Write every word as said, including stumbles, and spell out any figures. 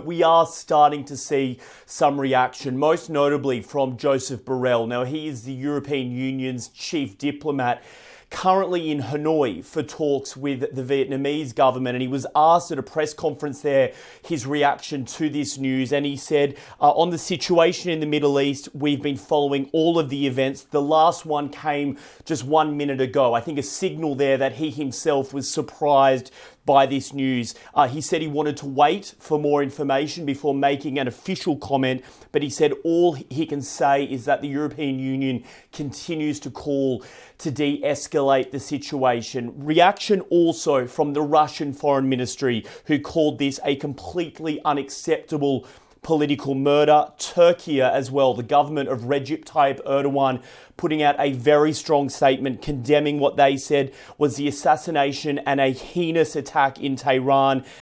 We are starting to see some reaction, most notably from Joseph Borrell. Now, he is the European Union's chief diplomat, currently in Hanoi for talks with the Vietnamese government, and he was asked at a press conference there his reaction to this news, and he said, uh, on the situation in the Middle East, we've been following all of the events. The last one came just one minute ago. I think a signal there that he himself was surprised by this news. Uh, he said he wanted to wait for more information before making an official comment, but he said all he can say is that the European Union continues to call to de-escalate the situation. Reaction also from the Russian Foreign Ministry, who called this a completely unacceptable political murder. Turkey as well, the government of Recep Tayyip Erdogan, putting out a very strong statement condemning what they said was the assassination and a heinous attack in Tehran